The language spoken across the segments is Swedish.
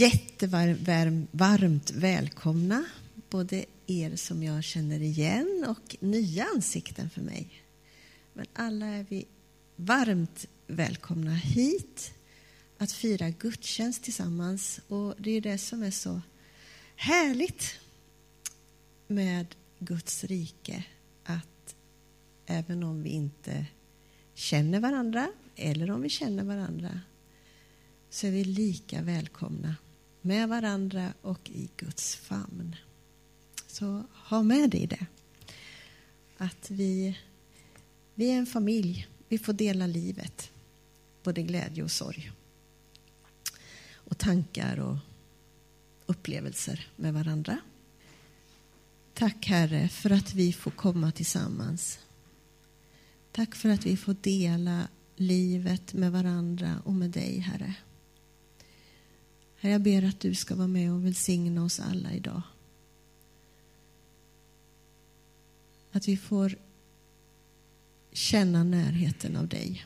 Varmt välkomna, både er som jag känner igen och nya ansikten för mig. Men alla är vi varmt välkomna hit att fira gudstjänst tillsammans. Och det är det som är så härligt med Guds rike, att även om vi inte känner varandra eller om vi känner varandra, så är vi lika välkomna med varandra och i Guds famn. Så ha med dig det. Att vi är en familj. Vi får dela livet. Både glädje och sorg. Och tankar och upplevelser med varandra. Tack Herre för att vi får komma tillsammans. Tack för att vi får dela livet med varandra och med dig, Herre. Herre, jag ber att du ska vara med och välsigna oss alla idag. Att vi får känna närheten av dig.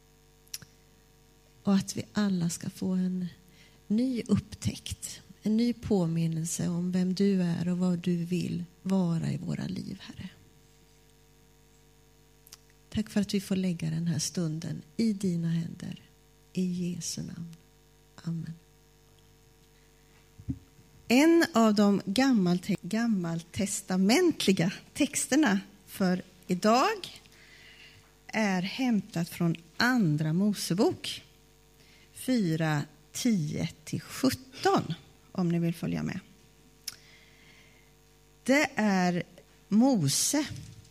Och att vi alla ska få en ny upptäckt. En ny påminnelse om vem du är och vad du vill vara i våra liv, Herre. Tack för att vi får lägga den här stunden i dina händer. I Jesu namn. Amen. En av de gammaltestamentliga texterna för idag är hämtat från Andra Mosebok 4:10-17, om ni vill följa med. Det är Mose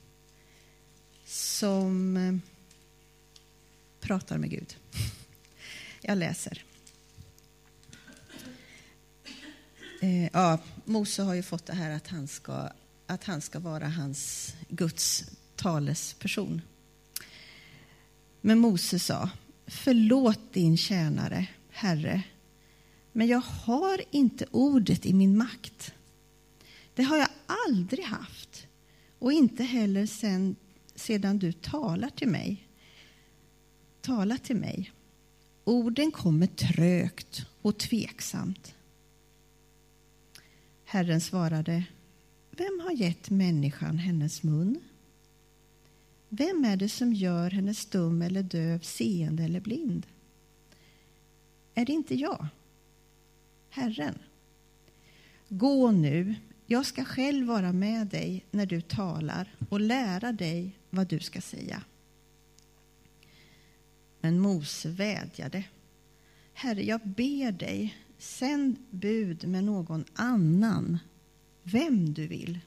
som pratar med Gud. Jag läser. Mose har ju fått det här att han ska vara hans Guds talesperson. Men Mose sa: förlåt din tjänare, Herre, men jag har inte ordet i min makt. Det har jag aldrig haft, och inte heller sedan du talat till mig. Orden kommer trögt och tveksamt. Herren svarade: vem har gett människan hennes mun? Vem är det som gör henne stum eller döv, seende eller blind? Är det inte jag, Herren? Gå nu, jag ska själv vara med dig när du talar och lära dig vad du ska säga. Men Mose vädjade: Herre, jag ber dig, sänd bud med någon annan, vem du vill.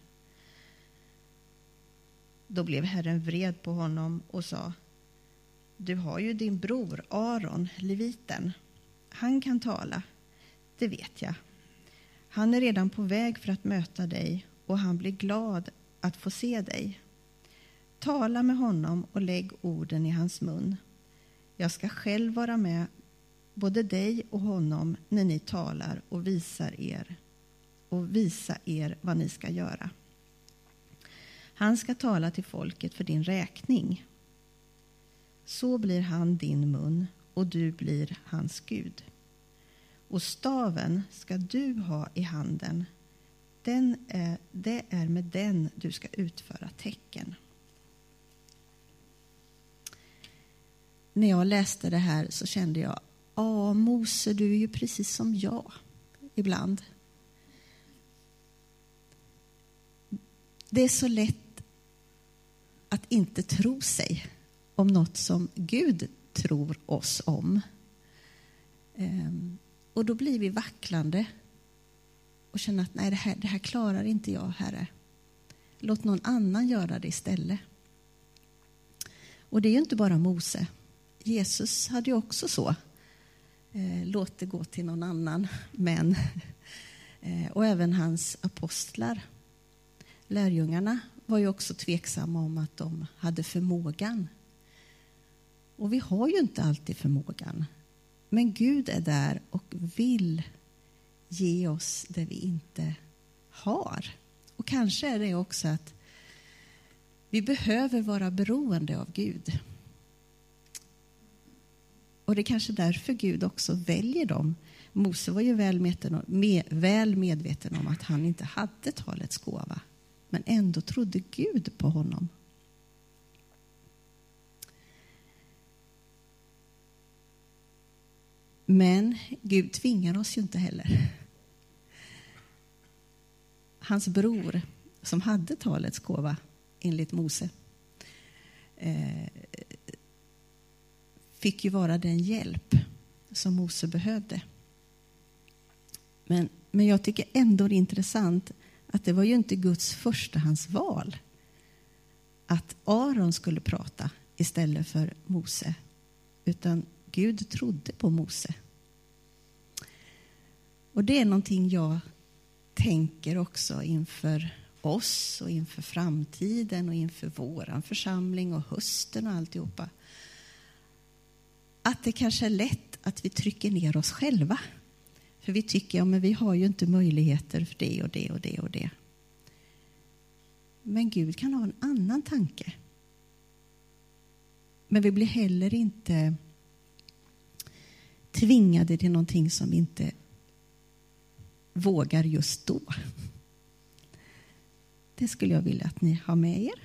Då blev Herren vred på honom och sa: du har ju din bror Aron, leviten. Han kan tala, det vet jag. Han är redan på väg för att möta dig, och han blir glad att få se dig. Tala med honom och lägg orden i hans mun. Jag ska själv vara med både dig och honom när ni talar och visa er vad ni ska göra. Han ska tala till folket för din räkning. Så blir han din mun och du blir hans Gud. Och staven ska du ha i handen. Det är med den du ska utföra tecken. När jag läste det här så kände jag: Mose, du är ju precis som jag ibland. Det är så lätt att inte tro sig om något som Gud tror oss om. Och då blir vi vacklande och känner att nej, det här klarar inte jag, Herre. Låt någon annan göra det istället. Och det är ju inte bara Mose. Jesus hade ju också så. Låt det gå till någon annan. Men och även hans apostlar, lärjungarna, var ju också tveksamma om att de hade förmågan. Och vi har ju inte alltid förmågan. Men Gud är där och vill ge oss det vi inte har. Och kanske är det också att vi behöver vara beroende av Gud. Och det är kanske därför Gud också väljer de Mose var ju väl medveten om att han inte hade talets gåva. Men ändå trodde Gud på honom. Men Gud tvingar oss ju inte heller. Hans bror som hade talets gåva enligt Mose fick ju vara den hjälp som Mose behövde. Men jag tycker ändå det är intressant att det var ju inte Guds förstahandsval att Aron skulle prata istället för Mose, utan Gud trodde på Mose. Och det är någonting jag tänker också inför oss och inför framtiden och inför våran församling och hösten och alltihopa. Att det kanske är lätt att vi trycker ner oss själva. För vi tycker, men vi har ju inte möjligheter för det och det och det och det. Men Gud kan ha en annan tanke. Men vi blir heller inte tvingade till någonting som vi inte vågar just då. Det skulle jag vilja att ni har med er.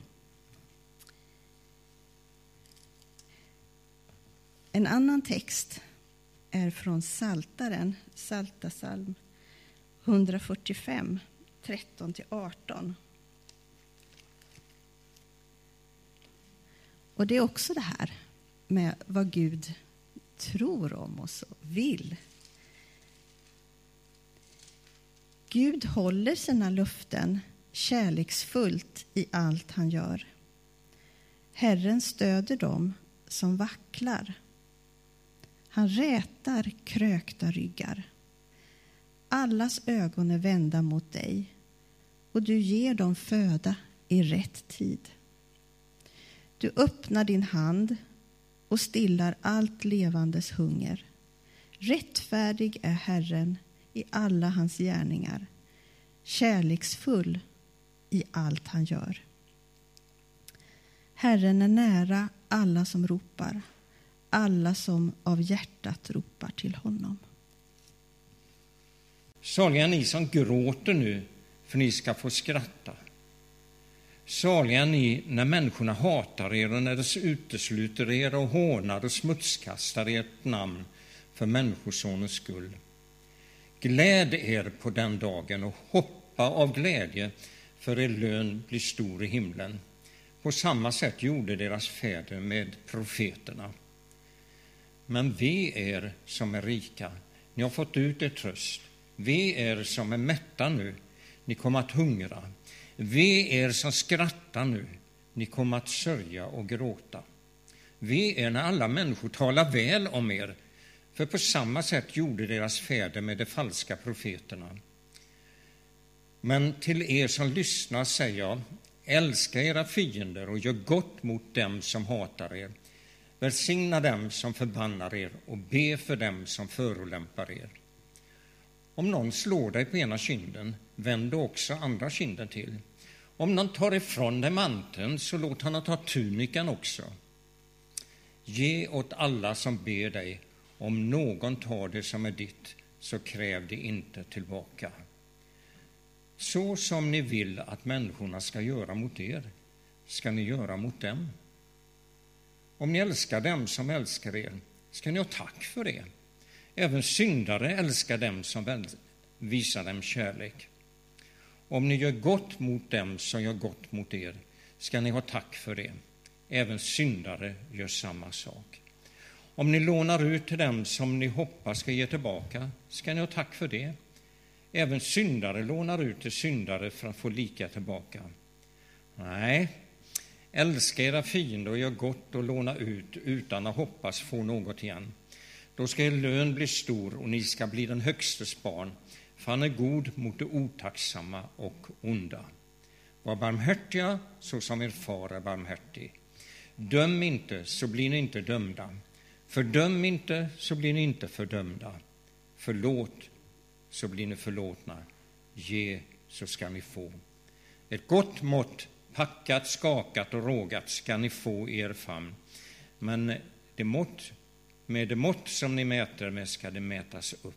En annan text är från Psaltaren, Psaltarpsalm 145, 13-18. Och det är också det här med vad Gud tror om oss och vill. Gud håller sina löften kärleksfullt i allt han gör. Herren stöder dem som vacklar. Han rätar krökta ryggar. Allas ögon är vända mot dig och du ger dem föda i rätt tid. Du öppnar din hand och stillar allt levandes hunger. Rättfärdig är Herren i alla hans gärningar, kärleksfull i allt han gör. Herren är nära alla som ropar, alla som av hjärtat ropar till honom. Saliga ni som gråter nu, för ni ska få skratta. Saliga ni när människorna hatar er och när de utesluter er och hånar och smutskastar ert namn för människosonens skull. Gläd er på den dagen och hoppa av glädje, för er lön blir stor i himlen. På samma sätt gjorde deras fäder med profeterna. Men vi er som är rika, ni har fått ut er tröst. Vi er som är mätta nu, ni kommer att hungra. Vi er som skrattar nu, ni kommer att sörja och gråta. Vi är när alla människor talar väl om er, för på samma sätt gjorde deras fäder med de falska profeterna. Men till er som lyssnar säger jag, älska era fiender och gör gott mot dem som hatar er. Välsigna dem som förbannar er och be för dem som förolämpar er. Om någon slår dig på ena kinden, vänd då också andra kinden till. Om någon tar ifrån dig manteln, så låt han ta tunikan också. Ge åt alla som ber dig. Om någon tar det som är ditt, så kräv det inte tillbaka. Så som ni vill att människorna ska göra mot er, ska ni göra mot dem. Om ni älskar dem som älskar er, ska ni ha tack för det. Även syndare älskar dem som visar dem kärlek. Om ni gör gott mot dem som gör gott mot er, ska ni ha tack för det. Även syndare gör samma sak. Om ni lånar ut till dem som ni hoppas ska ge tillbaka, ska ni ha tack för det. Även syndare lånar ut till syndare för att få lika tillbaka. Nej, älska era fiender och gör gott och låna ut utan att hoppas få något igen. Då ska er lön bli stor och ni ska bli den högstes barn, för han är god mot det otacksamma och onda. Var barmhärtiga så som er far är barmhärtig. Döm inte, så blir ni inte dömda. Fördöm inte, så blir ni inte fördömda. Förlåt, så blir ni förlåtna. Ge, så ska ni få. Ett gott mått, packat, skakat och rågat, ska ni få i er famn. Men med det mått som ni mäter med ska det mätas upp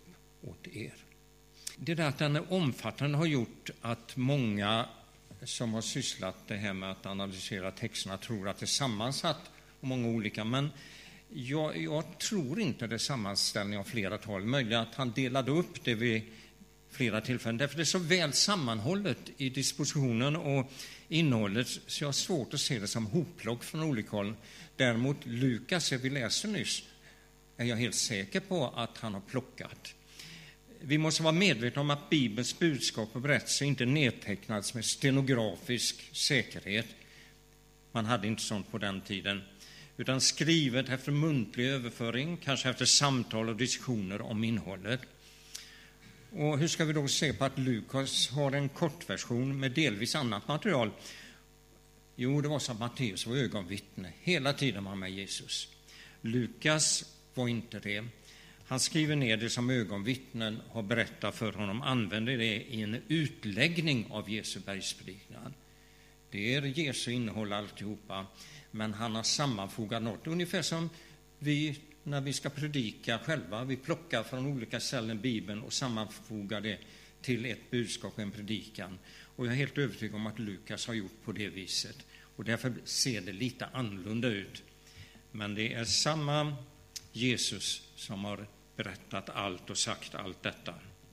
åt er. Det där att den är omfattande har gjort att många som har sysslat det här med att analysera texterna tror att det är sammansatt av många olika, men jag tror inte det är sammanställning av flera tal. Möjligen att han delade upp det vid flera tillfällen, därför det är så väl sammanhållet i dispositionen och innehållet, så jag har svårt att se det som hopplock från olika håll. Däremot Lukas, vi läste nyss, är jag helt säker på att han har plockat. Vi måste vara medvetna om att Bibelns budskap och berättelse inte nedtecknats med stenografisk säkerhet. Man hade inte sånt på den tiden, utan skrivet efter muntlig överföring, kanske efter samtal och diskussioner om innehållet. Och hur ska vi då se på att Lukas har en kortversion med delvis annat material? Jo, det var så att Matteus var ögonvittne. Hela tiden var med Jesus. Lukas var inte det. Han skriver ner det som ögonvittnen har berättat för honom, använder det i en utläggning av Jesu bergspredikan. Det är Jesu innehåll alltihopa, men han har sammanfogat något. Ungefär som vi när vi ska predika själva, vi plockar från olika ställen Bibeln och sammanfogar det till ett budskap och en predikan. Och jag är helt övertygad om att Lukas har gjort på det viset. Och därför ser det lite annorlunda ut. Men det är samma Jesus som har berättat allt och sagt allt detta.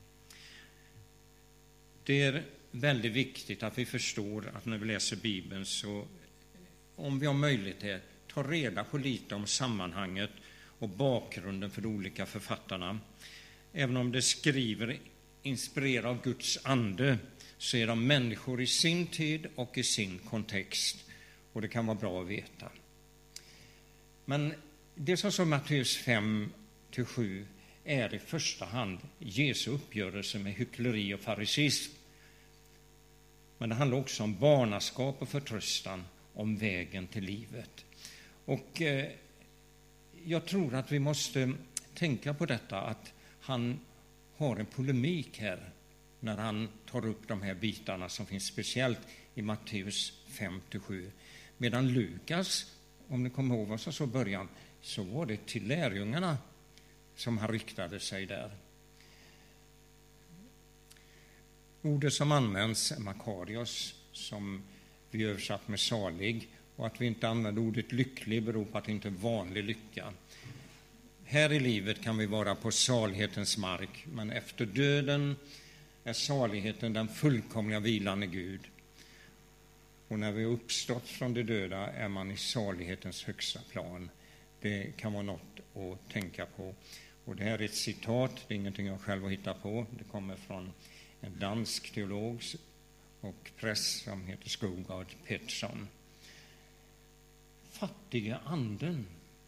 Det är väldigt viktigt att vi förstår att när vi läser Bibeln, så om vi har möjlighet, ta reda på lite om sammanhanget och bakgrunden för de olika författarna. Även om det skriver inspirerade av Guds ande, så är de människor i sin tid och i sin kontext. Och det kan vara bra att veta. Men det som står i Matteus 5-7 är i första hand Jesu uppgörelse med hyckleri och farisism. Men det handlar också om barnaskap och förtröstan, om vägen till livet. Och jag tror att vi måste tänka på detta, att han har en polemik här när han tar upp de här bitarna som finns speciellt i Matteus 5-7. Medan Lukas, om ni kommer ihåg vad som så början, så var det till lärjungarna som han riktade sig där. Ordet som används är makarios, som vi översatt med salig, och att vi inte använder ordet lycklig beror på att det inte är vanlig lycka. Här i livet kan vi vara på salighetens mark, men efter döden är saligheten den fullkomliga vilan i Gud. Och när vi har uppstått från de döda är man i salighetens högsta plan. Det kan vara något att tänka på. Och det här är ett citat, det är ingenting jag själv har hittat på. Det kommer från en dansk teolog och präst som heter Skogard Pettersson. Fattiga anden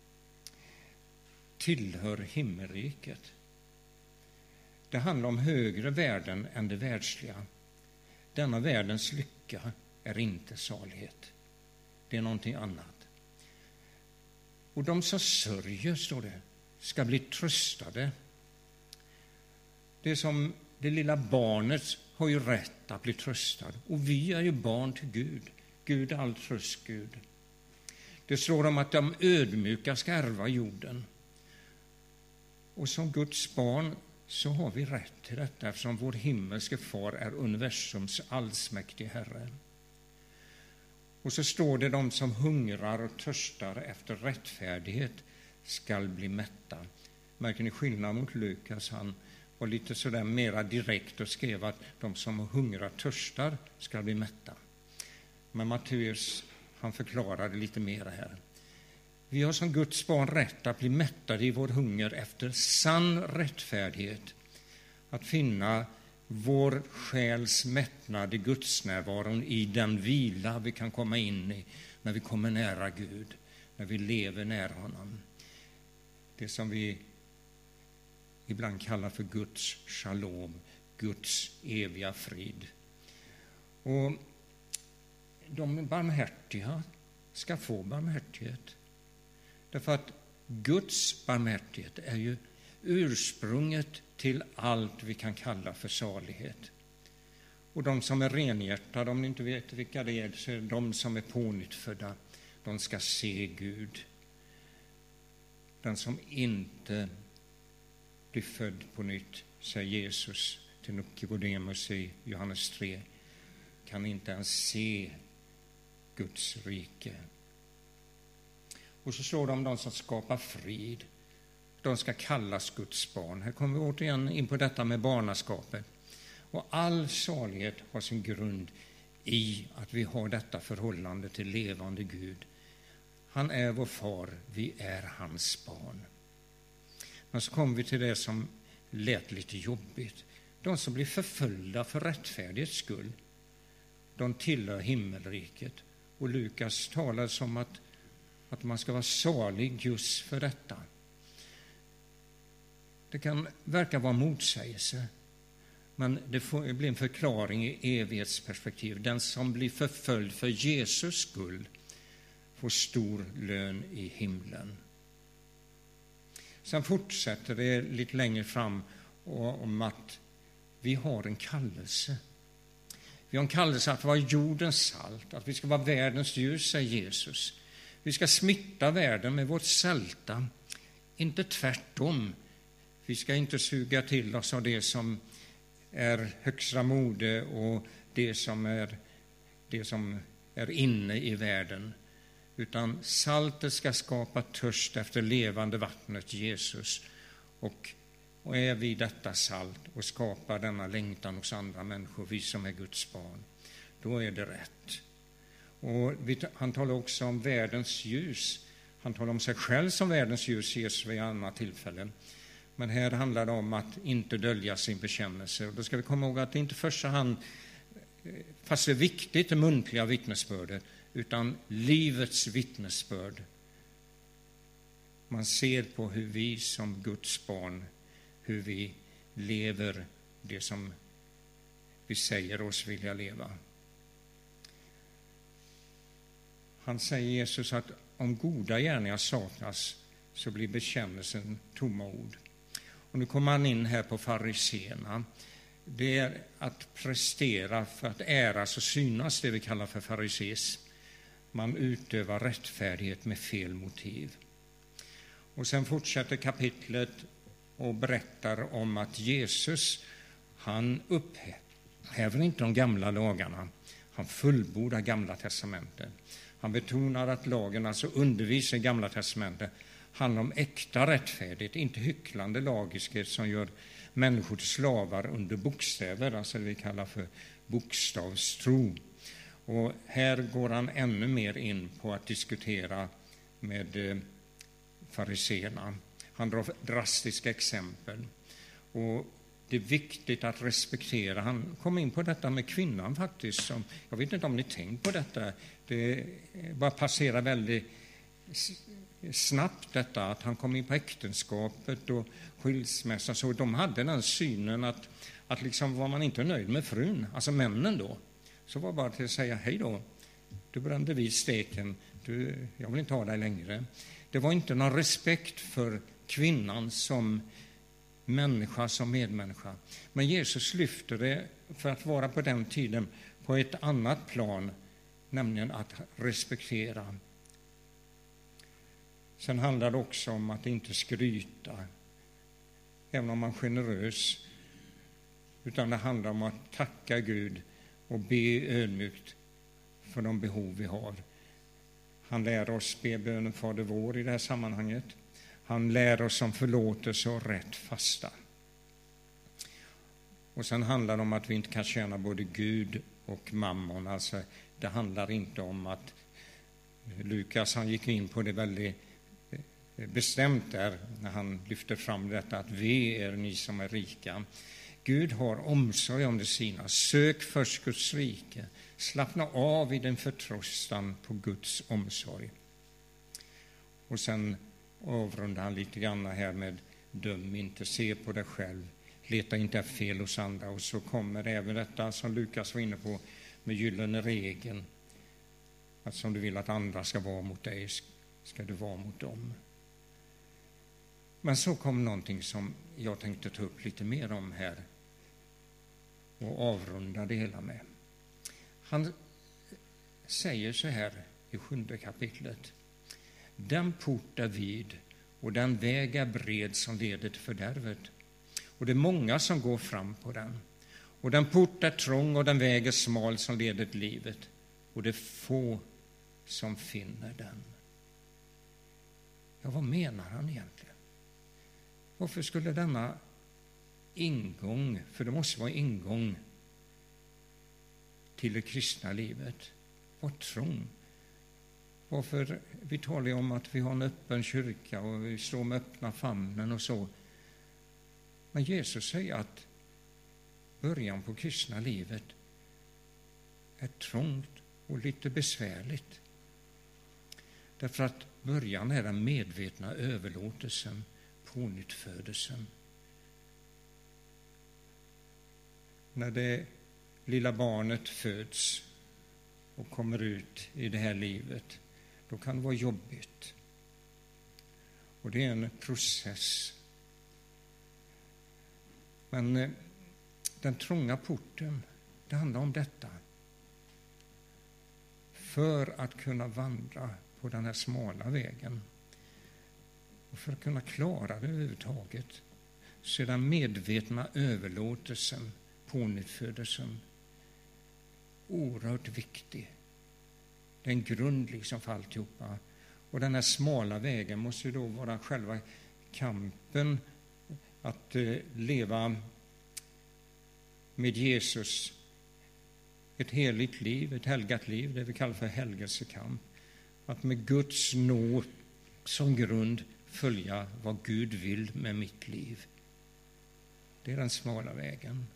tillhör himmelriket. Det handlar om högre värden än det världsliga. Denna världens lycka är inte salighet. Det är någonting annat. Och de som sörjer, står det, ska bli tröstade. Det är som det lilla barnet har ju rätt att bli tröstad. Och vi är ju barn till Gud. Gud är all tröst Gud. Det står om att de ödmjuka ska ärva jorden. Och som Guds barn så har vi rätt till detta, eftersom vår himmelske far är universums allsmäktige Herre. Och så står det, de som hungrar och törstar efter rättfärdighet skall bli mätta. Märker ni skillnad mot Lukas? Han var lite sådär mera direkt och skrev att de som hungrar och törstar ska bli mätta. Men Matteus, han förklarade lite mer här. Vi har som Guds barn rätt att bli mättade i vår hunger efter sann rättfärdighet. Att finna vår själs mättnad i Guds närvaron, i den vila vi kan komma in i när vi kommer nära Gud, när vi lever nära honom. Det som vi ibland kallar för Guds shalom, Guds eviga frid. Och de barmhärtiga ska få barmhärtighet. Därför att Guds barmhärtighet är ju ursprunget till allt vi kan kalla för salighet. Och de som är renhjärtade, om ni inte vet vilka det är, så är det de som är pånyttfödda. De ska se Gud. Den som inte blir född på nytt säger Jesus till Nikodemus i Johannes 3, kan inte ens se Guds rike. Och så står det om de som skapar frid. De ska kallas Guds barn. Här kommer vi återigen in på detta med barnaskapet. Och all salighet har sin grund i att vi har detta förhållande till levande Gud. Han är vår far, vi är hans barn. Men så kommer vi till det som lät lite jobbigt. De som blir förföljda för rättfärdighets skull, de tillhör himmelriket. Och Lukas talar som att man ska vara salig just för detta. Det kan verka vara motsägelse, men det blir en förklaring i evighetsperspektiv. Den som blir förföljd för Jesus skull får stor lön i himlen. Sen fortsätter det lite längre fram om att vi har en kallelse. Vi har en kallelse att vara jordens salt, att vi ska vara världens ljus, säger Jesus. Vi ska smitta världen med vårt sälta, inte tvärtom. Vi ska inte suga till oss av det som är högsta mode och det som är inne i världen. Utan saltet ska skapa törst efter levande vattnet Jesus. Och är vi detta salt och skapar denna längtan hos andra människor, vi som är Guds barn, då är det rätt. Och han talar också om världens ljus. Han talar om sig själv som världens ljus, Jesus, vid annat tillfälle. Men här handlar det om att inte dölja sin bekännelse. Och då ska vi komma ihåg att det inte i första hand, fast det är viktigt, det muntliga vittnesbördet, utan livets vittnesbörd. Man ser på hur vi som Guds barn, hur vi lever det som vi säger oss vilja leva. Han säger, Jesus, att om goda gärningar saknas så blir bekännelsen tomma ord. Och nu kommer han in här på fariséerna. Det är att prestera för att äras och synas, det vi kallar för fariseism. Man utövar rättfärdighet med fel motiv. Och sen fortsätter kapitlet och berättar om att Jesus, han upphäver inte de gamla lagarna. Han fullbordar gamla testamentet. Han betonar att lagen, alltså undervisar i gamla testamentet, handlar om äkta rättfärdighet, inte hycklande lagiskhet som gör människor till slavar under bokstäver, alltså det vi kallar för bokstavstro. Och här går han ännu mer in på att diskutera med fariséerna. Han drar drastiska exempel. Och det är viktigt att respektera. Han kom in på detta med kvinnan faktiskt. Som, jag vet inte om ni tänkt på detta. Det bara passerar väldigt snabbt detta. Att han kom in på äktenskapet och skilsmässan. Så de hade den synen att liksom var man inte nöjd med frun, alltså männen då, så var det bara till att säga hej då. Du brände vid steken. Jag vill inte ha dig längre. Det var inte någon respekt för kvinnan som människa, som medmänniska. Men Jesus lyfter det för att vara på den tiden på ett annat plan, nämligen att respektera. Sen handlar det också om att inte skryta, även om man är generös, utan det handlar om att tacka Gud och be ödmjukt för de behov vi har. Han lär oss be bönen Fader vår i det här sammanhanget. Han lär oss om förlåtelse och rätt fasta. Och sen handlar det om att vi inte kan tjäna både Gud och mammon. Alltså, det handlar inte om att Lukas, han gick in på det väldigt bestämt där när han lyfter fram detta att vi är ni som är rika. Gud har omsorg om det sina. Sök först Guds rike. Slappna av i den förtröstan på Guds omsorg. Och sen avrundar han lite grann här med döm inte, se på dig själv, leta inte fel hos andra. Och så kommer även detta som Lukas var inne på med gyllene regeln, att som du vill att andra ska vara mot dig ska du vara mot dem. Men så kom någonting som jag tänkte ta upp lite mer om här och avrunda det hela med. Han säger så här i 7:e kapitlet: den port är vid och den väg är bred som leder till fördärvet, Och det är många som går fram på den. Och den port är trång och den väg är smal som leder till livet. Och det är få som finner den. Ja, vad menar han egentligen? Varför skulle denna ingång, för det måste vara ingång till det kristna livet, vara trång? Varför? Vi talar ju om att vi har en öppen kyrka och vi står med öppna famnen och så. Men Jesus säger att början på kristna livet är trångt och lite besvärligt. Därför att början är den medvetna överlåtelsen, pånyttfödelsen. När det lilla barnet föds och kommer ut i det här livet, då kan det vara jobbigt. Och det är en process. Men den trånga porten, det handlar om detta. För att kunna vandra på den här smala vägen och för att kunna klara det överhuvudtaget, så är den medvetna överlåtelsen, pånyttfödelsen, oerhört viktig. Det är en grund liksom för alltihopa. Och den här smala vägen måste ju då vara själva kampen att leva med Jesus ett heligt liv, ett helgat liv, det vi kallar för helgelsekamp. Att med Guds nåd som grund följa vad Gud vill med mitt liv. Det är den smala vägen.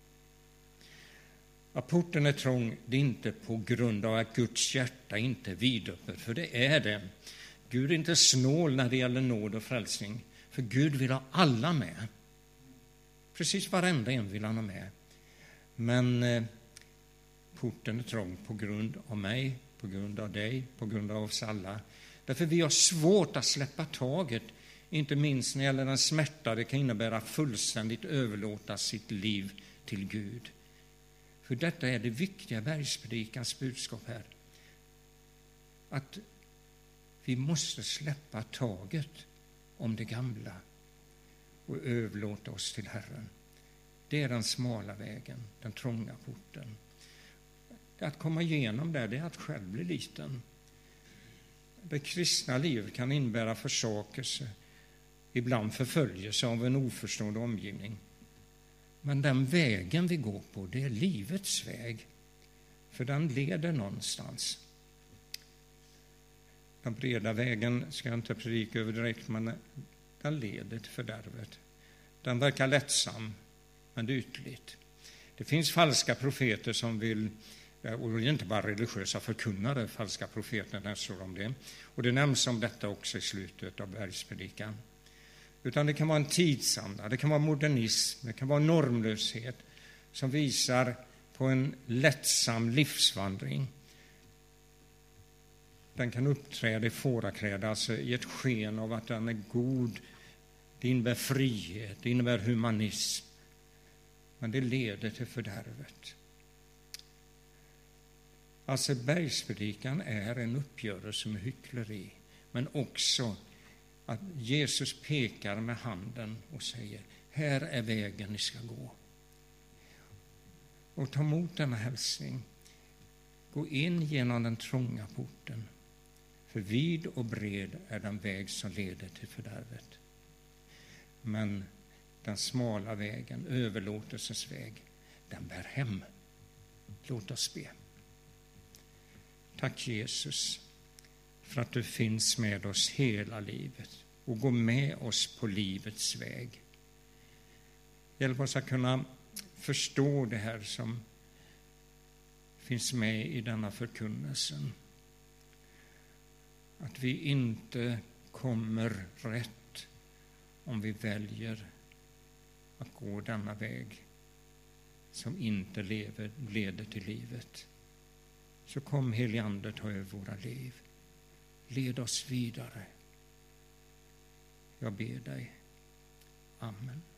Att porten är trång, det är inte på grund av att Guds hjärta inte är vidöppet, för det är det. Gud är inte snål när det gäller nåd och frälsning, för Gud vill ha alla med. Precis varenda en vill han ha med. Men porten är trång på grund av mig, på grund av dig, på grund av oss alla. Därför vi har svårt att släppa taget, inte minst när det gäller den smärta det kan innebära fullständigt överlåta sitt liv till Gud. För detta är det viktiga bergspredikans budskap här. Att vi måste släppa taget om det gamla och överlåta oss till Herren. Det är den smala vägen, den trånga porten. Att komma igenom det är att själv bli liten. Det kristna livet kan innebära försakelse, ibland förföljelse av en oförstående omgivning. Men den vägen vi går på, det är livets väg. För den leder någonstans. Den breda vägen ska jag inte predika över direkt, men den leder till fördärvet. Den verkar lättsam, men det är ytterligt. Det finns falska profeter som vill, och det är inte bara religiösa förkunnare, falska profeter, när står om det. Och det nämns om detta också i slutet av bergspredikan. Utan det kan vara en tidsanda, det kan vara modernism, det kan vara normlöshet som visar på en lättsam livsvandring. Den kan uppträda i fårakläder, alltså i ett sken av att den är god. Det innebär frihet, det innebär humanism. Men det leder till fördärvet. Alltså bergspredikan är en uppgörelse med hyckleri, men också att Jesus pekar med handen och säger, här är vägen ni ska gå. Och ta emot denna hälsning. Gå in genom den trånga porten. För vid och bred är den väg som leder till fördärvet. Men den smala vägen, överlåtelsens väg, den bär hem. Låt oss be. Tack Jesus för att du finns med oss hela livet och går med oss på livets väg. Hjälp oss att kunna förstå det här som finns med i denna förkunnelsen. Att vi inte kommer rätt om vi väljer att gå denna väg som inte leder till livet. Så kom helige Ande, ta över våra liv. Led oss vidare. Jag ber dig. Amen.